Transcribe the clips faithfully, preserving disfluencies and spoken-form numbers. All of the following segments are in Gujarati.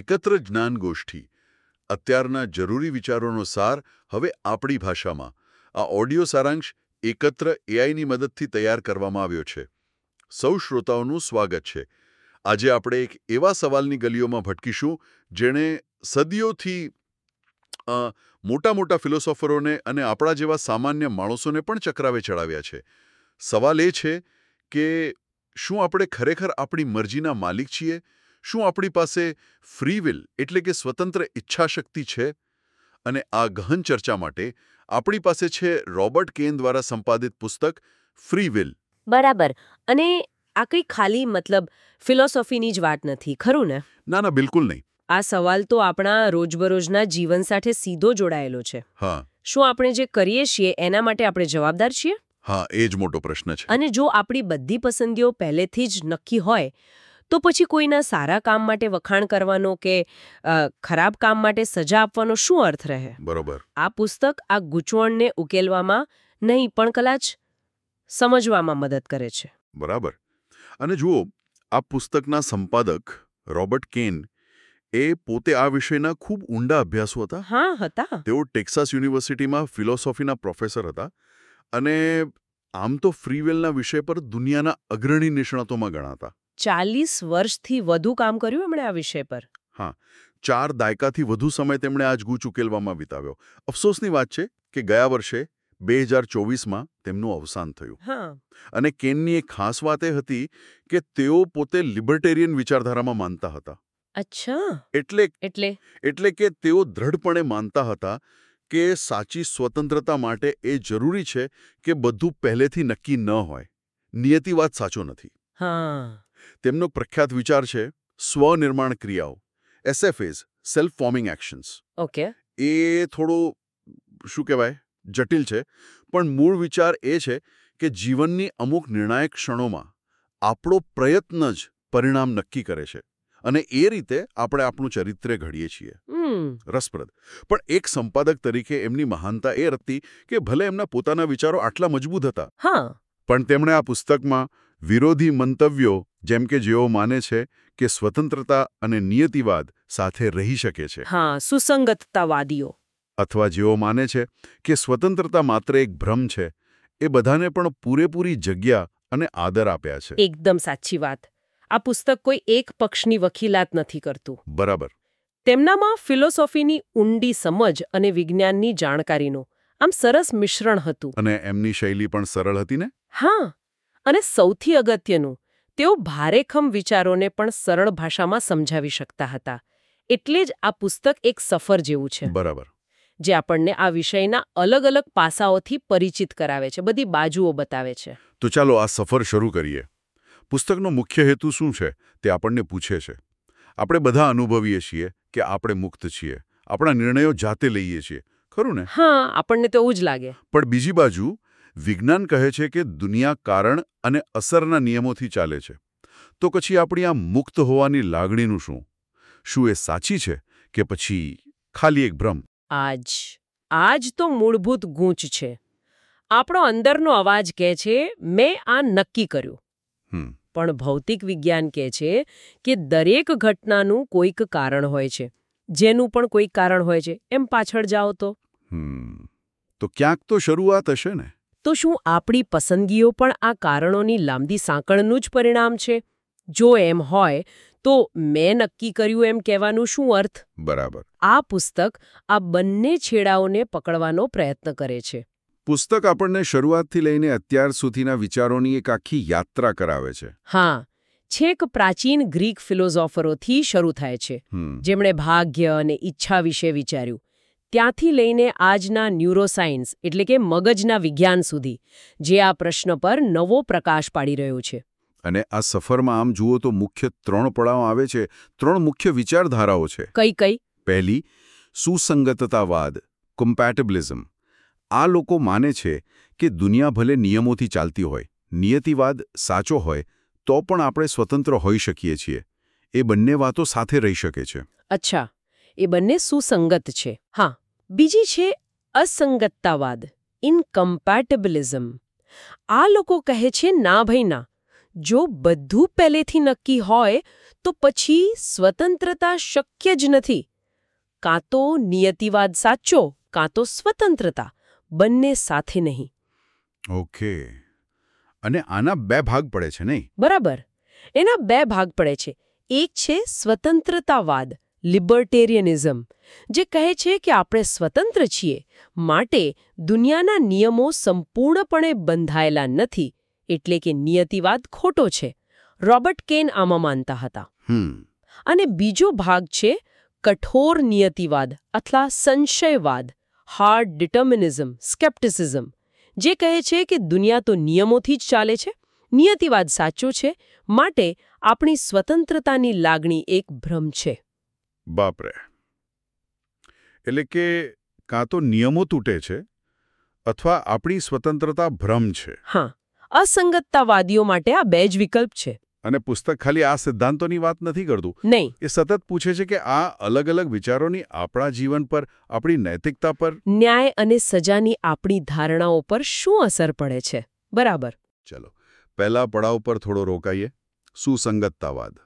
એકત્ર જ્ઞાન ગોષ્ઠી અત્યારના જરૂરી વિચારોનો સાર હવે આપણી ભાષામાં આ ઓડિયો સારાંશ એકત્ર એઆઈની મદદથી તૈયાર કરવામાં આવ્યો છે. સૌ શ્રોતાઓનું સ્વાગત છે. આજે આપણે એક એવા સવાલની ગલીઓમાં ભટકીશું જેણે સદીઓથી મોટા મોટા ફિલોસોફરોને અને આપણા જેવા સામાન્ય માણસોને પણ ચક્રાવે ચડાવ્યા છે. સવાલ એ છે કે શું આપણે ખરેખર આપણી મરજીના માલિક છીએ? શું આપણી પાસે ફ્રી વિલ એટલે કે સ્વતંત્ર ઈચ્છાશક્તિ છે? અને આ ગહન ચર્ચા માટે આપણી પાસે છે રોબર્ટ કેન દ્વારા સંપાદિત પુસ્તક ફ્રી વિલ. બરાબર. અને આ કંઈ ખાલી મતલબ ફિલોસોફીની જ વાત નથી, ખરું ને? ના ના, બિલકુલ નહીં. આ સવાલ તો આપણા રોજબરોજના જીવન સાથે સીધો જોડાયેલો છે. હા. શું આપણે જે કરીએ છીએ એના માટે આપણે જવાબદાર છીએ? હા, એ જ મોટો પ્રશ્ન છે. અને જો આપણી બધી પસંદગીઓ પહેલેથી જ નક્કી હોય તો પછી કોઈના સારા કામ માટે વખાણ કરવાનો કે ખરાબ કામ માટે સજા આપવાનો શું અર્થ રહે? બરોબર. આ પુસ્તક આ ગૂંચવણને ઉકેલવામાં નહીં પણ કદાચ સમજવામાં મદદ કરે છે. બરાબર. અને જુઓ, આ પુસ્તકના સંપાદક રોબર્ટ કેન એ પોતે આ વિષયના ખૂબ ઊંડા અભ્યાસુ હતા. હા, હતા. તેઓ ટેક્સાસ યુનિવર્સિટીમાં ફિલોસોફીના પ્રોફેસર હતા અને આમ તો ફ્રી વિલના વિષય પર દુનિયાના અગ્રણી નિષ્ણાતોમાં ગણાતા. ચાલીસ વર્ષથી વધુ કામ કર્યું એમણે આ વિષય પર. હા, ચાર દાયકાથી વધુ સમય તેમણે આજ ગૂંચ ઉકેલવામાં વિતાવ્યો. અફસોસની વાત છે કે ગયા વર્ષે બે હજાર ચોવીસમાં તેમનું અવસાન થયું. હા. અને કેનની એક ખાસ વાત એ હતી કે તેઓ પોતે લિબર્ટેરિયન વિચારધારામાં માનતા હતા. અચ્છા. એટલે એટલે એટલે કે તેઓ દ્રઢપણે માનતા હતા કે સાચી સ્વતંત્રતા માટે એ જરૂરી છે કે બધું પહેલેથી નક્કી ન હોય. નિયતિવાદ સાચો નથી. હા. તેમનો પ્રખ્યાત વિચાર છે સ્વનિર્માણ ક્રિયાઓ, SFAs, self forming actions. Okay. એ થોડું શું કહેવાય જટિલ છે, પણ મૂળ વિચાર એ છે કે જીવનની અમુક નિર્ણાયક ક્ષણોમાં આપણો પ્રયત્ન જ પરિણામ નક્કી કરે છે અને એ રીતે આપણે આપણું ચરિત્ર ઘડીએ છીએ. રસપ્રદ. પણ એક સંપાદક તરીકે એમની મહાનતા એ હતી કે ભલે એમના પોતાના વિચારો આટલા મજબૂત હતા, હા, પણ તેમણે આ પુસ્તકમાં વિરોધી મંતવ્યો જેમ કે જેઓ માને છે કે સ્વતંત્રતા અને નિયતિવાદ સાથે રહી શકે છે, હા, સુસંગતતાવાદીઓ, અથવા જેઓ માને છે કે સ્વતંત્રતા માત્ર એક ભ્રમ છે, એ બધાને પણ પૂરેપૂરી જગ્યા અને આદર આપ્યા છે. એકદમ સાચી વાત. આ પુસ્તક કોઈ એક પક્ષની વકીલાત નથી કરતું. બરાબર. તેમનામાં ફિલોસોફીની ઊંડી સમજ અને વિજ્ઞાનની જાણકારીનું આમ સરસ મિશ્રણ હતું. અને એમની શૈલી પણ સરળ હતી ને? હા. અને સૌથી અગત્યનું, તેઓ ભારેખમ વિચારોને પણ સરળ ભાષામાં સમજાવી શકતા હતા. એટલે જ આ પુસ્તક એક સફર જેવું છે. બરાબર. જે આપણને આ વિષયના અલગ અલગ પાસાઓથી પરિચિત કરાવે છે, બધી બાજુઓ બતાવે છે. તો ચાલો આ સફર શરૂ કરીએ. પુસ્તકનો મુખ્ય હેતુ શું છે તે આપણને પૂછે છે. આપણે બધા અનુભવીએ છીએ કે આપણે મુક્ત છીએ, આપણા નિર્ણયો જાતે લઈએ છીએ, ખરું ને? હા, આપણને તો એવું જ લાગે. પણ બીજી બાજુ વિજ્ઞાન કહે છે કે દુનિયા કારણ અને અસરના નિયમોથી ચાલે છે. તો પછી આપણી આ મુક્ત હોવાની લાગણીનું શું? શું એ સાચી છે કે પછી ખાલી એક ભ્રમ? આજ આજ તો મૂળભૂત ગૂંચ છે. આપણો અંદરનો અવાજ કહે છે મેં આ નક્કી કર્યું. હમ પણ ભૌતિક વિજ્ઞાન કહે છે કે દરેક ઘટનાનું કોઈક કારણ હોય છે, જેનું પણ કોઈક કારણ હોય છે. એમ પાછળ જાઓ તો હમ તો ક્યાંક તો શરૂઆત હશે ને? તો શું આપણી પસંદગીઓ પણ આ કારણોની લાંબી સાંકળનું જ પરિણામ છે? જો એમ હોય તો મેં નક્કી કર્યું એમ કહેવાનું શું અર્થ? બરાબર. આ પુસ્તક આ બંને છેડાઓને પકડવાનો પ્રયત્ન કરે છે. પુસ્તક આપણને શરૂઆતથી લઈને અત્યાર સુધીના વિચારોની એક આખી યાત્રા કરાવે છે. હા, છેક પ્રાચીન ગ્રીક ફિલોસોફરોથી શરૂ થાય છે, જેમણે ભાગ્ય અને ઈચ્છા વિશે વિચાર્યું. ત્યાંથી લઈને આજના ન્યુરોસાયન્સ એટલે કે મગજના વિજ્ઞાન સુધી, જે આ પ્રશ્ન પર નવો પ્રકાશ પાડી રહ્યો છે. અને આ સફરમાં આમ જુઓ તો મુખ્ય ત્રણ પડાવ આવે છે, ત્રણ મુખ્ય વિચારધારાઓ છે. કઈ કઈ? પહેલી, સુસંગતતાવાદ, કમ્પેટિબિલિઝમ. આ લોકો માને છે કે દુનિયા ભલે નિયમોથી ચાલતી હોય, નિયતિવાદ સાચો હોય, તો પણ આપણે સ્વતંત્ર હોઈ શકીએ છીએ. એ બંને વાતો સાથે રહી શકે છે. અચ્છા, એ બંને સુસંગત છે. હા. બીજી છે અસંગતતાવાદ, ઇનકમ્પેટિબિલિઝમ. આ લોકો કહે છે ના ભાઈ ના, જો બધું પહેલેથી નક્કી હોય તો પછી સ્વતંત્રતા શક્ય જ નથી. કાં તો નિયતિવાદ સાચો કાં તો સ્વતંત્રતા, બંને સાથે નહીં. ઓકે. અને આના બે ભાગ પડે છે નહીં? બરાબર. એના બે ભાગ પડે છે. એક છે સ્વતંત્રતાવાદ, લિબર્ટેરિયનિઝમ, જે કહે છે કે આપણે સ્વતંત્ર છીએ, માટે દુનિયાના નિયમો સંપૂર્ણપણે બંધાયેલા નથી, એટલે કે નિયતિવાદ ખોટો છે. રોબર્ટ કેન આમાં માનતા હતા. હમ અને બીજો ભાગ છે કઠોર નિયતિવાદ અથવા સંશયવાદ, હાર્ડ ડિટર્મિનિઝમ, સ્કેપ્ટિસિઝમ, જે કહે છે કે દુનિયા તો નિયમોથી જ ચાલે છે, નિયતિવાદ સાચો છે, માટે આપણી સ્વતંત્રતાની લાગણી એક ભ્રમ છે. બાપરે. એટલે કે કાં તો નિયમો તૂટે છે અથવા આપણી સ્વતંત્રતા ભ્રમ છે. હા, અસંગતતાવાદીઓ માટે આ બે જ વિકલ્પ છે. અને પુસ્તક ખાલી આ સિદ્ધાંતોની વાત નથી કરતું. નહીં. એ સતત પૂછે છે કે આ અલગ અલગ વિચારોની આપણા જીવન પર, આપણી નૈતિકતા પર, ન્યાય અને સજાની આપણી ધારણાઓ પર શું અસર પડે છે. બરાબર. ચલો પહેલા પડાવ પર થોડો રોકાઈએ. સુસંગતતાવાદ.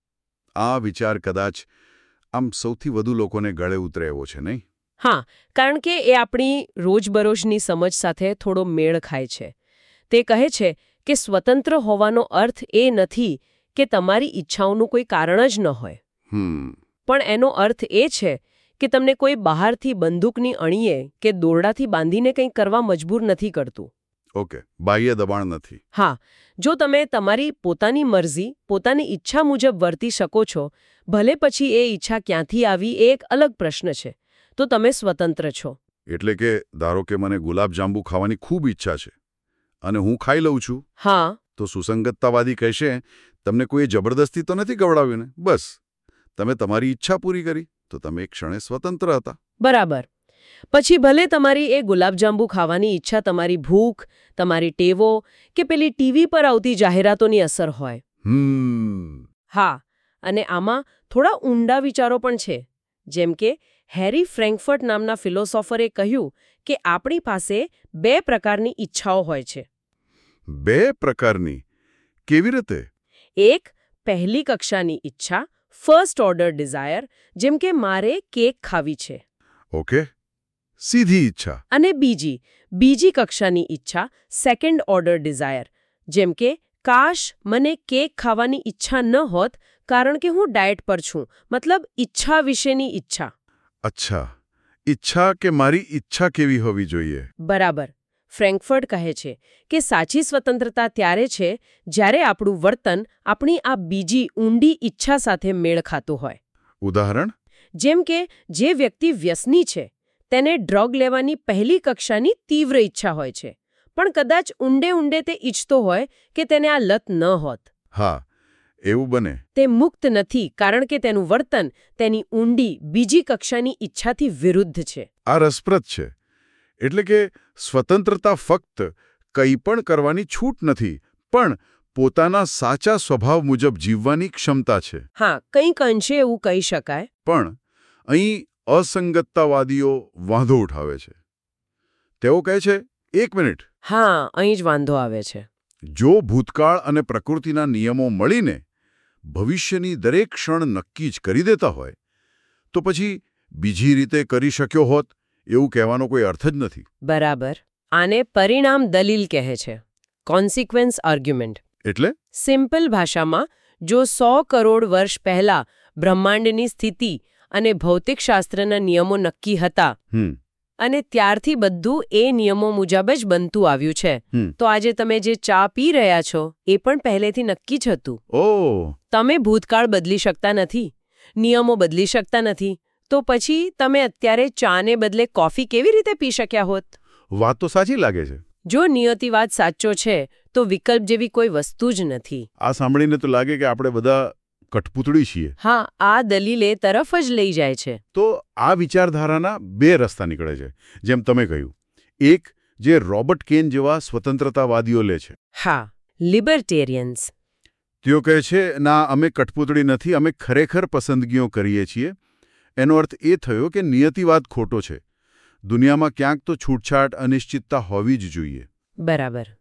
આ વિચાર કદાચ આમ સૌથી વધુ લોકોને ગળે ઉતરે એવો છે, નહીં? હા, કારણ કે એ આપણી રોજબરોજની સમજ સાથે થોડો મેળ ખાય છે. તે કહે છે કે સ્વતંત્ર હોવાનો અર્થ એ નથી કે તમારી ઈચ્છાઓનું કોઈ કારણ જ ન હોય. હમ પણ એનો અર્થ એ છે કે તમને કોઈ બહારથી બંદૂકની અણીએ કે દોરડાથી બાંધીને કંઈ કરવા મજબૂર નથી કરતું. ઓકે. બાહ્ય દબાણ નથી. હા, જો તમે તમારી પોતાની મરજી, પોતાની ઈચ્છા મુજબ વર્તી શકો છો, ભલે પછી એ ઈચ્છા ક્યાંથી આવી એ એક અલગ પ્રશ્ન છે, તો તમે સ્વતંત્ર છો. એટલે કે ધારો કે મને ગુલાબજાંબુ ખાવાની ખૂબ ઈચ્છા છે અને હું ખાઈ લઉં છું. હા. તો સુસંગતતાવાદી કહેશે તમને કોઈ જબરદસ્તી તો નથી ગવડાવ્યું ને, બસ તમે તમારી ઈચ્છા પૂરી કરી તો તમે એક ક્ષણે સ્વતંત્ર હતા. બરાબર. પછી ભલે તમારી એ ગુલાબજાંબુ ખાવાની ઈચ્છા તમારી ભૂખ, તમારી ટેવો કે પેલી ટીવી પર આવતી જાહેરાતોની અસર હોય. હમ હા, અને આમાં થોડા ઊંડા વિચારો પણ છે. જેમ કે હેરી ફ્રેન્કફર્ટ નામના ફિલોસોફરે કહ્યું કે આપણી પાસે બે પ્રકારની ઈચ્છાઓ હોય છે. બે પ્રકારની? કેવી રીતે? એક પહેલી કક્ષાની ઈચ્છા, ફર્સ્ટ ઓર્ડર ડિઝાયર, જેમ કે મારે કેક ખાવી છે. ઓકે. સીધી ઈચ્છા. અને બીજી બીજી કક્ષાની ઈચ્છા, સેકન્ડ ઓર્ડર ડિઝાયર, જેમ કે કાશ મને કેક ખાવાની ઈચ્છા ન હોત કારણ કે હું ડાયટ પર છું, મતલબ ઈચ્છા વિશેની ઈચ્છા. અચ્છા, ઈચ્છા કે મારી ઈચ્છા કેવી હોવી જોઈએ. બરાબર. ફ્રેન્કફર્ટ કહે છે કે સાચી સ્વતંત્રતા ત્યારે છે જ્યારે આપણું વર્તન આપણી આ બીજી ઊંડી ઈચ્છા સાથે મેળ ખાતું હોય. ઉદાહરણ? જેમ કે જે વ્યક્તિ વ્યસની છે તેને ડ્રગ લેવાની પહેલી કક્ષાની તીવ્ર ઈચ્છા હોય છે, પણ કદાચ ઊંડે ઊંડે તે ઈચ્છતો હોય કે તેને આ લત ન હોત. હા, એવું બને. તે મુક્ત નથી કારણ કે તેનું વર્તન તેની ઊંડી બીજી કક્ષાની ઈચ્છાથી વિરુદ્ધ છે. આ રસપ્રદ છે. એટલે કે સ્વતંત્રતા ફક્ત કંઈ પણ કરવાની છૂટ નથી, પણ પોતાના સાચા સ્વભાવ મુજબ જીવવાની ક્ષમતા છે. હા, કંઈક અંશે એવું કહી શકાય. પણ અહીં અસંગતતાવાદીઓ વાંધો ઉઠાવે છે. તેઓ કહે છે, એક મિનિટ. હા, અહીં જ વાંધો આવે છે. જો ભૂતકાળ અને પ્રકૃતિના નિયમો મળીને ભવિષ્યની દરેક ક્ષણ નક્કી જ કરી દેતા હોય, તો પછી બીજી રીતે કરી શક્યો હોત એવું કહેવાનો કોઈ અર્થ જ નથી. બરાબર. આને પરિણામ દલીલ કહે છે, કોન્સિક્વન્સ આર્ગ્યુમેન્ટ. એટલે સિમ્પલ ભાષામાં, જો સો કરોડ વર્ષ પહેલા બ્રહ્માંડની સ્થિતિ અને ભૌતિકશાસ્ત્રના નિયમો નક્કી હતા હમ અને ત્યારથી બધું એ નિયમો મુજબ જ બનતું આવ્યું છે, તો આજે તમે જે ચા પી રહ્યા છો એ પણ પહેલેથી નક્કી જ હતું. ઓહ, તમે ભૂતકાળ બદલી શકતા નથી, નિયમો બદલી શકતા નથી, તો પછી તમે અત્યારે ચાને બદલે કોફી કેવી રીતે પી શક્યા હોત? વાત તો સાચી લાગે છે. જો નિયતિવાદ સાચો છે તો વિકલ્પ જેવી કોઈ વસ્તુ જ નથી. આ સાંભળીને તો લાગે કે આપણે બધા કઠપૂતળી છીએ. હા, આ દલીલે તરફ જ લઈ જાય છે. તો આ વિચારધારાના બે રસ્તા નીકળે છે, જેમ તમે કહ્યું. એક જે રોબર્ટ કેન જેવા સ્વતંત્રતાવાદીઓ લે છે. હા, લિબર્ટેરિયન્સ. તેઓ કહે છે, ના, અમે કઠપૂતળી નથી, અમે ખરેખર પસંદગીઓ કરીએ છીએ. એનો અર્થ એ થયો કે નિયતિવાદ ખોટો છે. દુનિયામાં ક્યાંક તો છૂટછાટ, અનિશ્ચિતતા હોવી જ જોઈએ. બરાબર.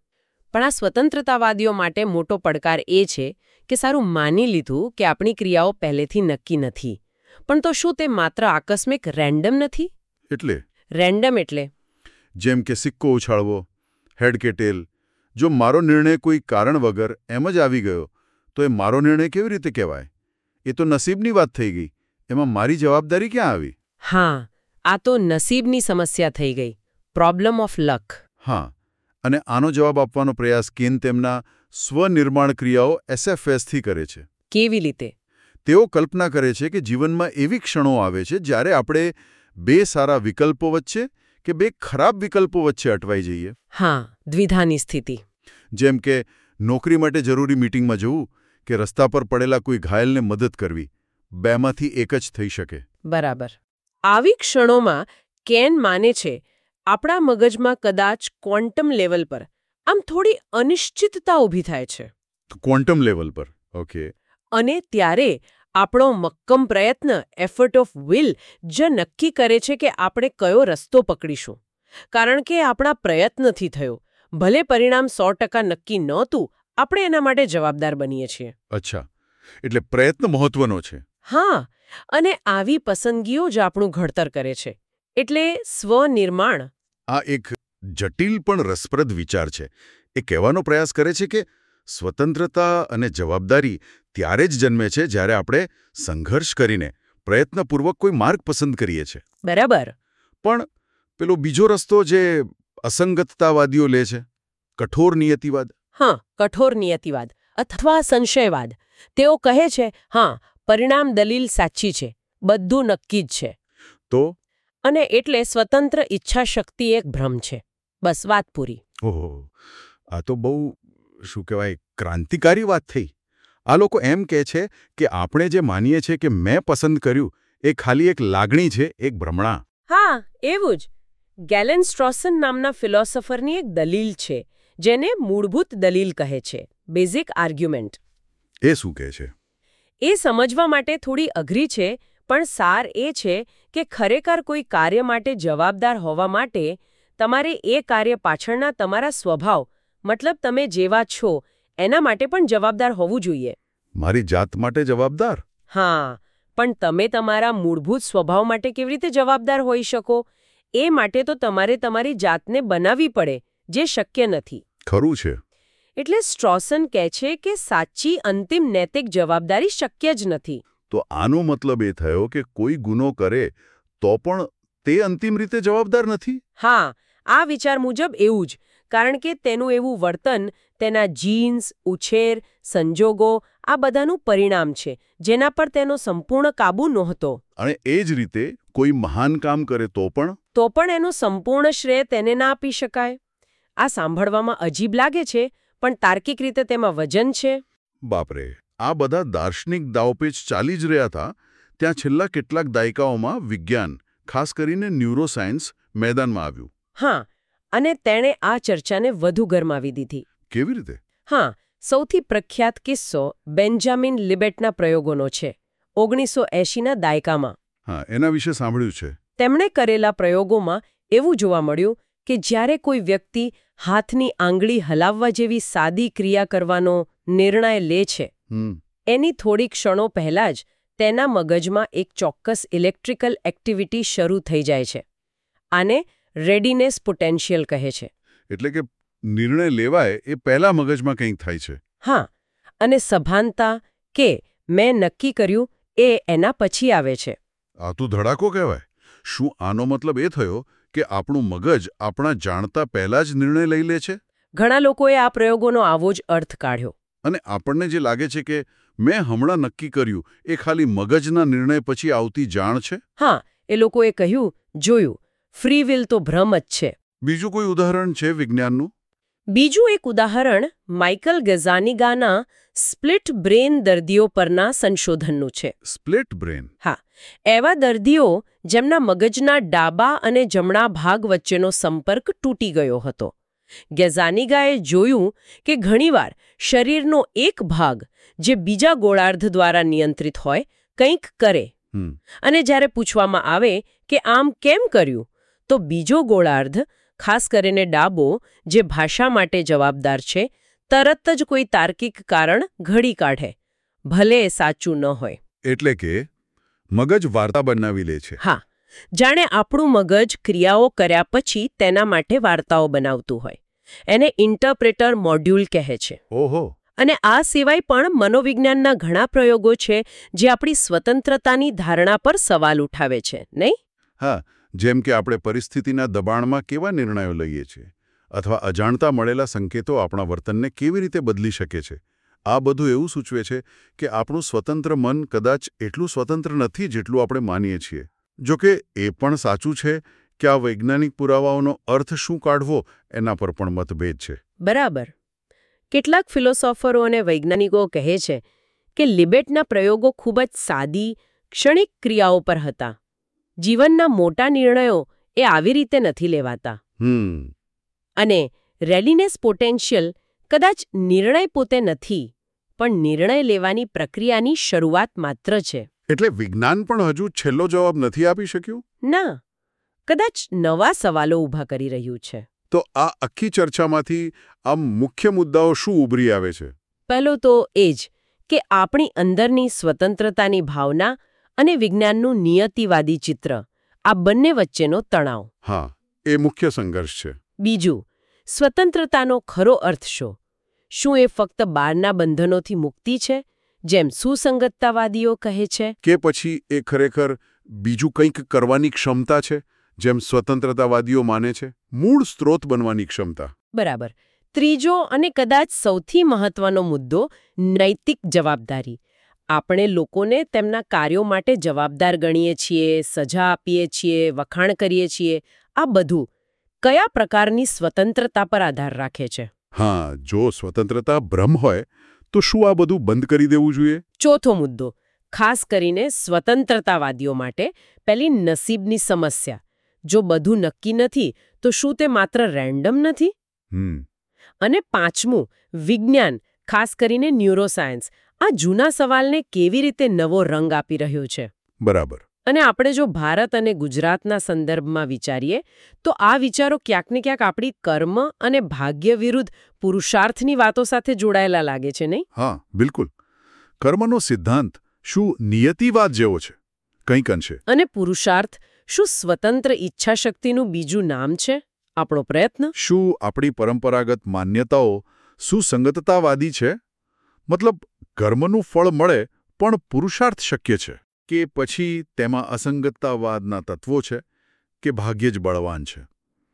પણ આ સ્વતંત્રતાવાદીઓ માટે મોટો પડકાર એ છે કે સારું માની લીધું કે આપણી ક્રિયાઓ પહેલેથી નક્કી નથી, પણ તો શું તે માત્ર આકસ્મિક રેન્ડમ નથી? એટલે રેન્ડમ એટલે જેમ કે સિક્કો ઉછાળવો, હેડ કે ટેલ, જો મારો નિર્ણય કોઈ કારણ વગર એમ જ આવી ગયો તો એ મારો નિર્ણય કેવી રીતે કહેવાય? એ તો નસીબની વાત થઈ ગઈ. એમાં મારી જવાબદારી ક્યાં આવી? હા, આ તો નસીબની સમસ્યા થઈ ગઈ, પ્રોબ્લેમ ઓફ લક. હા, અને આનો જવાબ આપવાનો પ્રયાસ કેન તેમના સ્વનિર્માણ ક્રિયાઓ એસએફએસથી કરે છે. કેવી રીતે? તેઓ કલ્પના કરે છે કે જીવનમાં એવી ક્ષણો આવે છે જ્યારે આપણે બે સારા વિકલ્પો વચ્ચે કે બે ખરાબ વિકલ્પો વચ્ચે અટવાઈ જઈએ. હા, દ્વિધાની સ્થિતિ. જેમ કે નોકરી માટે જરૂરી મીટિંગમાં જવું કે રસ્તા પર પડેલા કોઈ ઘાયલને મદદ કરવી, બેમાંથી એક જ થઈ શકે. બરાબર. આવી ક્ષણોમાં કેન માને છે આપણા મગજમાં કદાચ ક્વોન્ટમ લેવલ પર આમ થોડી અનિશ્ચિતતા ઊભી થાય છે. ક્વોન્ટમ લેવલ પર, ઓકે. અને ત્યારે આપણો મક્કમ પ્રયત્ન, એફર્ટ ઓફ વિલ, જ નક્કી કરે છે કે આપણે કયો રસ્તો પકડીશું. કારણ કે આપણા પ્રયત્નથી થયો, ભલે પરિણામ સો ટકા નક્કી નહોતું, આપણે એના માટે જવાબદાર બનીએ છીએ. અચ્છા, એટલે પ્રયત્ન મહત્વનો છે. હા, અને આવી પસંદગીઓ જ આપણું ઘડતર કરે છે. એટલે સ્વનિર્માણ. આ એક જટિલ પણ રસપ્રદ વિચાર છે. એ કહેવાનો પ્રયાસ કરે છે કે સ્વતંત્રતા અને જવાબદારી ત્યારે જ જન્મે છે જ્યારે આપણે સંઘર્ષ કરીને પ્રયત્નપૂર્વક કોઈ માર્ગ પસંદ કરીએ છીએ. બરાબર. પણ પેલો બીજો રસ્તો જે અસંગતતાવાદીઓ લે છે, કઠોર નિયતિવાદ. હા, કઠોર નિયતિવાદ અથવા સંશયવાદ. તેઓ કહે છે, હા, પરિણામ દલીલ સાચી છે, બધું નક્કી જ છે. તો અને એટલે સ્વતંત્ર ઈચ્છાશક્તિ એક ભ્રમ છે. બસ, વાત પૂરી. ઓહો, આ તો બહુ શું કહેવાય ક્રાંતિકારી વાત થઈ. આ લોકો એમ કહે છે કે આપણે જે માનીએ છીએ કે મેં પસંદ કર્યું એ ખાલી એક લાગણી છે, એક ભ્રમણા. હા, એવું જ. ગેલેન સ્ટ્રોસન નામના ફિલોસોફરની એક દલીલ છે જેને મૂળભૂત દલીલ કહે છે, બેઝિક આર્ગ્યુમેન્ટ. એ શું કહે છે? એ સમજવા માટે થોડી અઘરી છે, પણ સાર એ છે કે ખરેખર કોઈ કાર્ય માટે જવાબદાર હોવા માટે તમારે એ કાર્ય પાછળના તમારા સ્વભાવ, મતલબ તમે જેવા છો એના માટે પણ જવાબદાર હોવું જોઈએ. મારી જાત માટે જવાબદાર? હા, પણ તમે તમારા મૂળભૂત સ્વભાવ માટે કેવી રીતે જવાબદાર હોઈ શકો? એ માટે તો તમારે તમારી જાતને બનાવવી પડે, જે શક્ય નથી. ખરું છે. એટલે સ્ટ્રોસન કહે છે કે સાચી અંતિમ નૈતિક જવાબદારી શક્ય જ નથી. તો આનો મતલબ એ થયો કે કોઈ ગુનો કરે તો પણ તે અંતિમ રીતે જવાબદાર નથી? હા, આ વિચાર મુજબ એવું જ, કારણ કે તેનું એવું વર્તન તેના જીન્સ, ઉછેર, સંજોગો આ બધાનું પરિણામ છે, જેના પર તેનો સંપૂર્ણ કાબૂ નહોતો. અને એ જ રીતે કોઈ મહાન કામ કરે તો પણ તો પણ એનો સંપૂર્ણ શ્રેય તેને ના આપી શકાય. આ સાંભળવામાં અજીબ લાગે છે, પણ તાર્કિક રીતે તેમાં વજન છે. બાપરે, આ બધા દાર્શનિક દાવપેચ ચાલી જ રહ્યા હતા ત્યાં છેલ્લા કેટલાક દાયકાઓમાં વિજ્ઞાન, ખાસ કરીને ન્યુરોસાયન્સ, મેદાનમાં આવ્યું. હા, અને તેણે આ ચર્ચાને વધુ ગરમાવી દીધી. કેવી રીતે? હા, સૌથી પ્રખ્યાત કિસ્સો બેન્જામિન લિબેટના પ્રયોગોનો છે, ઓગણીસો એંશીના દાયકામાં. હા, એના વિશે સાંભળ્યું છે. તેમણે કરેલા પ્રયોગોમાં એવું જોવા મળ્યું કે જ્યારે કોઈ વ્યક્તિ હાથની આંગળી હલાવવા જેવી સાદી ક્રિયા કરવાનો નિર્ણય લે છે, એની થોડી ક્ષણો પહેલાં જ તેના મગજમાં એક ચોક્કસ ઇલેક્ટ્રિકલ એક્ટિવિટી શરૂ થઈ જાય છે. આને રેડીનેસ પોટેન્શિયલ કહે છે. એટલે કે નિર્ણય લેવાય એ પહેલા મગજમાં કંઈક થાય છે. હા, અને સભાનતા કે મેં નક્કી કર્યું એ એના પછી આવે છે. આ તો ધડાકો કહેવાય. શું આનો મતલબ એ થયો કે આપણું મગજ આપણા જાણતા પહેલા જ નિર્ણય લઈ લે છે? ઘણા લોકોએ આ પ્રયોગોનો આવો જ અર્થ કાઢ્યો. અને આપણને જે લાગે છે કે મેં હમણાં નક્કી કર્યું એ ખાલી મગજના નિર્ણય પછી આવતી જાણ છે? હા, એ લોકોએ કહ્યું, જોયું, ફ્રી વિલ તો ભ્રમ જ છે. બીજું કોઈ ઉદાહરણ છે વિજ્ઞાનનું? બીજું એક ઉદાહરણ માઇકલ ગઝાનિગાના સ્પ્લિટ બ્રેન દર્દીઓ પરના સંશોધનનું છે. Split brain? હા, એવા દર્દીઓ જેમના મગજના ડાબા અને જમણા ભાગ વચ્ચેનો સંપર્ક તૂટી ગયો હતો. ગેઝાનિગાએ જોયું કે ઘણીવાર શરીરનો એક ભાગ જે બીજા ગોળાર્ધ દ્વારા નિયંત્રિત હોય કંઈક કરે, અને જ્યારે પૂછવામાં આવે કે આમ કેમ કર્યું, તો બીજો ગોળાર્ધ ખાસ કરીને ડાબો, જે ભાષા માટે જવાબદાર છે, તરત જ કોઈ તાર્કિક કારણ ઘડી કાઢે, ભલે એ સાચું ન હોય. એટલે કે મગજ વાર્તા બનાવી લે છે. હા, જાણે આપણું મગજ ક્રિયાઓ કર્યા પછી તેના માટે વાર્તાઓ બનાવતું હોય. એને ઇન્ટરપ્રેટર મોડ્યુલ કહે છે. ઓહો. અને આ સિવાય પણ મનોવિજ્ઞાનના ઘણા પ્રયોગો છે જે આપણી સ્વતંત્રતાની ધારણા પર સવાલ ઉઠાવે છે, નહીં? હા, જેમ કે આપણે પરિસ્થિતિના દબાણમાં કેવા નિર્ણયો લઈએ છીએ અથવા અજાણતા મળેલા સંકેતો આપણા વર્તનને કેવી રીતે બદલી શકે છે. આ બધું એવું સૂચવે છે કે આપણું સ્વતંત્ર મન કદાચ એટલું સ્વતંત્ર નથી જેટલું આપણે માનીએ છીએ. જોકે એ પણ સાચું છે કે આ વૈજ્ઞાનિક પુરાવાઓનો અર્થ શું કાઢવો એના પર પણ મતભેદ છે. બરાબર. કેટલાક ફિલોસોફરો અને વૈજ્ઞાનિકો કહે છે કે લિબેટના પ્રયોગો ખૂબ જ સાદી, ક્ષણિક ક્રિયાઓ પર હતા. જીવનના મોટા નિર્ણયો એ આવી રીતે નથી લેવાતા. હમ અને રેલિનેસ પોટેન્શિયલ કદાચ નિર્ણય પોતે નથી, પણ નિર્ણય લેવાની પ્રક્રિયાની શરૂઆત માત્ર છે. એટલે વિજ્ઞાન પણ હજુ છેલ્લો જવાબ નથી આપી શક્યું? ના, કદાચ નવા સવાલો ઊભા કરી રહ્યું છે. તો આ આખી ચર્ચામાંથી આ મુખ્ય મુદ્દાઓ શું ઉભરી આવે છે? પહેલો તો એ જ કે આપણી અંદરની સ્વતંત્રતાની ભાવના અને વિજ્ઞાનનું નિયતિવાદી ચિત્ર, આ બંને વચ્ચેનો તણાવ. હા, એ મુખ્ય સંઘર્ષ છે. બીજું, સ્વતંત્રતાનો ખરો અર્થ શું? શું એ ફક્ત બહારના બંધનોથી મુક્તિ છે, જેમ સુસંગતતાવાદીઓ કહે છે? કે પછી એ ખરેખર બીજું કંઈક કરવાની ક્ષમતા છે, જેમ સ્વતંત્રતાવાદીઓ માને છે? મૂળ સ્ત્રોત બનવાની ક્ષમતા. બરાબર. ત્રીજો અને કદાચ સૌથી મહત્વનો મુદ્દો, નૈતિક જવાબદારી. આપણે લોકોને તેમના કાર્યો માટે જવાબદાર ગણીએ છીએ, સજા આપીએ છીએ, વખાણ કરીએ છીએ. આ બધું કયા પ્રકારની સ્વતંત્રતા પર આધાર રાખે છે? હા, જો સ્વતંત્રતા ભ્રમ હોય તો શું આ બધું બંધ કરી દેવું જોઈએ? ચોથો મુદ્દો, ખાસ કરીને સ્વતંત્રતાવાદીઓ માટે, પેલી નસીબની સમસ્યા. જો બધું નક્કી નથી તો શું તે માત્ર રેન્ડમ નથી? હમ અને પાંચમું, વિજ્ઞાન, ખાસ કરીને ન્યુરોસાયન્સ, આ જૂના સવાલને કેવી રીતે નવો રંગ આપી રહ્યો છે? બરાબર. અને આપણે જો ભારત અને ગુજરાતના સંદર્ભમાં વિચારીએ તો આ વિચારો ક્યાંક ને ક્યાંક આપણી કર્મ અને ભાગ્ય વિરુદ્ધ પુરુષાર્થની વાતો સાથે જોડાયેલા લાગે છે, નહીં? હા, બિલકુલ. કર્મનો સિદ્ધાંત શું નિયતિવાદ જેવો છે? કંઈક અંશે. અને પુરુષાર્થ શું સ્વતંત્ર ઈચ્છાશક્તિનું બીજું નામ છે? આપણો પ્રયત્ન? શું આપણી પરંપરાગત માન્યતાઓ સુસંગતતાવાદી છે? મતલબ કર્મનું ફળ મળે પણ પુરુષાર્થ શક્ય છે? કે પછી તેમાં અસંગતતાવાદના તત્વો છે કે ભાગ્ય જ બળવાન છે?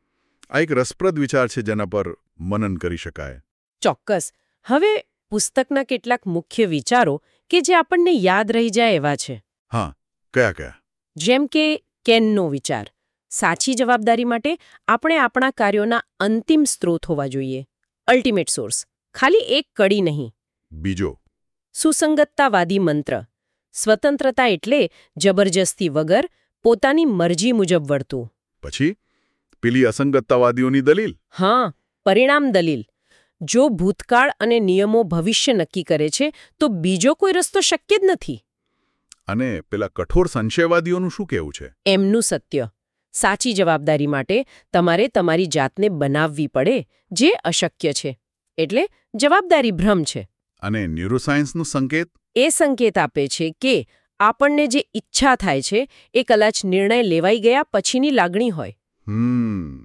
આ એક રસપ્રદ વિચાર છે જેના પર મનન કરી શકાય. ચોક્કસ. હવે પુસ્તકના કેટલાક મુખ્ય વિચારો કે જે આપણને યાદ રહી જાય એવા છે. હા, કયા કયા? જેમ કે કેનનો વિચાર, સાચી જવાબદારી માટે આપણે આપણા કાર્યોના અંતિમ સ્ત્રોત હોવા જોઈએ, અલ્ટિમેટ સોર્સ, ખાલી એક કડી નહીં. બીજો, સુસંગતતાવાદી મંત્ર, સ્વતંત્રતા એટલે જબરજસ્તી વગર પોતાની મરજી મુજબ વર્તવું. પછી પેલી અસંગતતાવાદીઓની દલીલ? હા, પરિણામ દલીલ. જો ભૂતકાળ અને નિયમો ભવિષ્ય નક્કી કરે છે તો બીજો કોઈ રસ્તો શક્ય જ નથી. અને પેલા કઠોર સંશયવાદીઓનું શું કહેવું છે? એમનું સત્ય, સાચી જવાબદારી માટે તમારે તમારી જાતને બનાવવી પડે, જે અશક્ય છે. એટલે જવાબદારી ભ્રમ છે. અને ન્યુરોસાયન્સનું સંકેત? એ સંકેત આપે છે કે આપણને જે ઈચ્છા થાય છે એ કદાચ નિર્ણય લેવાઈ ગયા પછીની લાગણી હોય. હમ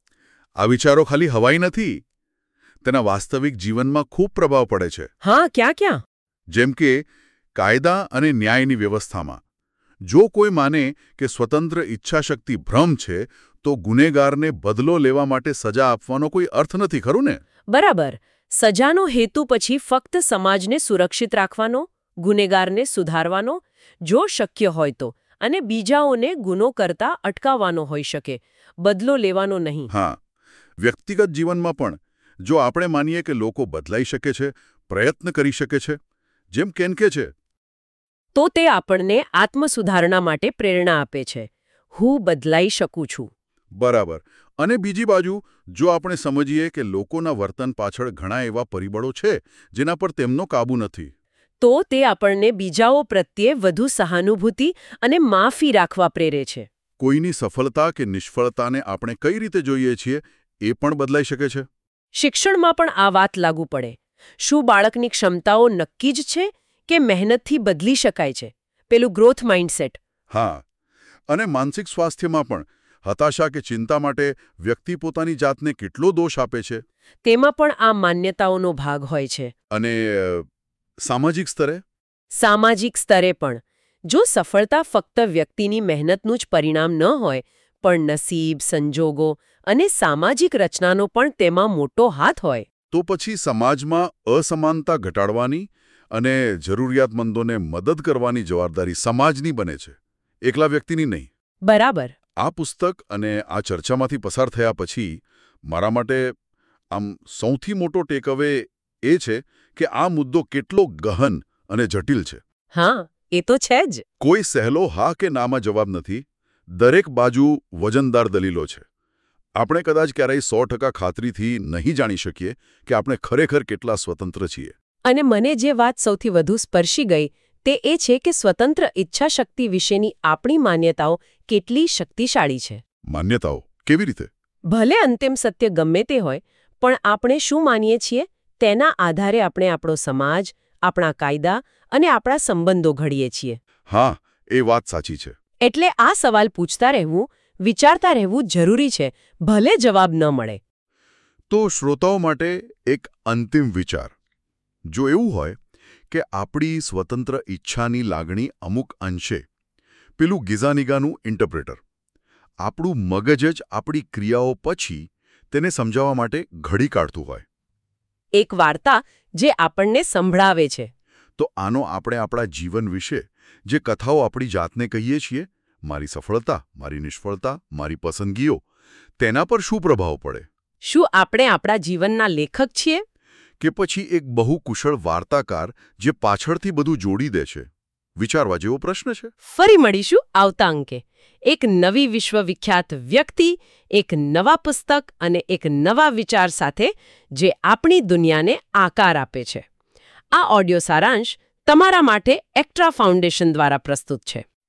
આ વિચારો ખાલી હવાઈ નથી, તેના વાસ્તવિક જીવનમાં ખૂબ પ્રભાવ પડે છે. હા, ક્યાં ક્યાં? જેમ કે કાયદા અને ન્યાયની વ્યવસ્થામાં. જો કોઈ માને કે સ્વતંત્ર ઈચ્છાશક્તિ ભ્રમ છે તો ગુનેગારને બદલો લેવા માટે સજા આપવાનો કોઈ અર્થ નથી, ખરું ને? બરાબર. સજાનો હેતુ પછી ફક્ત સમાજને સુરક્ષિત રાખવાનો, ગુનેગારને સુધારવાનો, જો શક્ય હોય તો, અને બીજાઓને ગુનો કરતા અટકાવવાનો હોઈ શકે, બદલો લેવાનો નહીં. હા, વ્યક્તિગત જીવનમાં પણ જો આપણે માનીએ કે લોકો બદલાઈ શકે છે, પ્રયત્ન કરી શકે છે, જેમ કેન કે છે, તો તે આપણને આત્મસુધારણા માટે પ્રેરણા આપે છે. હું બદલાઈ શકું છું. બરાબર. અને બીજી બાજુ જો આપણે સમજીએ કે લોકોના વર્તન પાછળ ઘણા એવા પરિબળો છે જેના પર તેમનો કાબૂ નથી, તો તે આપણને બીજાઓ પ્રત્યે વધુ સહાનુભૂતિ અને માફી રાખવા પ્રેરે છે. કોઈની સફળતા કે નિષ્ફળતાને આપણે કઈ રીતે જોઈએ છીએ એ પણ બદલાઈ શકે છે. શિક્ષણમાં પણ આ વાત લાગુ પડે. શું બાળકની ક્ષમતાઓ નક્કી જ છે કે મહેનતથી બદલી શકાય છે? પેલું ગ્રોથ માઇન્ડસેટ. હા, અને માનસિક સ્વાસ્થ્યમાં પણ હતાશા કે ચિંતા માટે વ્યક્તિ પોતાની જાતને કેટલો દોષ આપે છે. તેમાં પણ આ માન્યતાઓનો ભાગ હોય છે. અને અ, સામાજિક સ્તરે સામાજિક સ્તરે પણ જો સફળતા ફક્ત વ્યક્તિની મહેનતનું જ પરિણામ ન હોય પણ નસીબ, સંજોગો અને સામાજિક રચનાનો પણ તેમાં મોટો હાથ હોય તો પછી સમાજમાં અસમાનતા ઘટાડવાની અને જરૂરિયાતમંદોને મદદ કરવાની જવાબદારી સમાજની બને છે, એકલા વ્યક્તિની નહીં. બરાબર. આ પુસ્તક અને આ ચર્ચામાંથી પસાર થયા પછી મારા માટે આમ સૌથી મોટો ટેકઅવે એ છે કે આ મુદ્દો કેટલો ગહન અને જટિલ છે. હા, એ તો છે જ. કોઈ સહેલો હા કે નામાં જવાબ નથી. દરેક બાજુ વજનદાર દલીલો છે. આપણે કદાચ ક્યારેય સો ટકા ખાતરીથી નહીં જાણી શકીએ કે આપણે ખરેખર કેટલા સ્વતંત્ર છીએ. અને મને જે વાત સૌથી વધુ સ્પર્શી ગઈ તે એ છે કે સ્વતંત્ર ઈચ્છાશક્તિ વિશેની આપણી માન્યતાઓ કેટલી શક્તિશાળી છે. માન્યતાઓ કેવી રીતે? ભલે અંતિમ સત્ય ગમે તે હોય પણ આપણે શું માનીએ છીએ તેના આધારે આપણે આપણો સમાજ, આપણા કાયદા અને આપણા સંબંધો ઘડીએ છીએ. હા, એ વાત સાચી છે. એટલે આ સવાલ પૂછતા રહેવું, વિચારતા રહેવું જરૂરી છે, ભલે જવાબ ન મળે. તો શ્રોતાઓ માટે એક અંતિમ વિચાર. જો એવું હોય કે આપણી સ્વતંત્ર ઈચ્છાની લાગણી અમુક અંશે પેલું ગિઝાનિગાનું ઇન્ટરપ્રેટર, આપણું મગજ જ આપણી ક્રિયાઓ પછી તેને સમજાવવા માટે ઘડી કાઢતું હોય, એક વાર્તા જે આપણને સંભળાવે છે, તો આનો આપણે આપણા જીવન વિશે જે કથાઓ આપણી જાતને કહીએ છીએ, મારી સફળતા, મારી નિષ્ફળતા, મારી પસંદગીઓ, તેના પર શું પ્રભાવ પડે? શું આપણે આપણા જીવનના લેખક છીએ? કે પછી એક બહુ કુશળ વાર્તાકાર જે પાછળથી બધું જોડી દે છે? વિચારવા જેવો પ્રશ્ન છે. ફરી મળીશું આવતા અંકે એક નવી વિશ્વવિખ્યાત વ્યક્તિ, એક નવા પુસ્તક અને એક નવા વિચાર સાથે જે આપણી દુનિયાને આકાર આપે છે. આ ઓડિયો સારાંશ તમારા માટે એક્ટ્રા ફાઉન્ડેશન દ્વારા પ્રસ્તુત છે.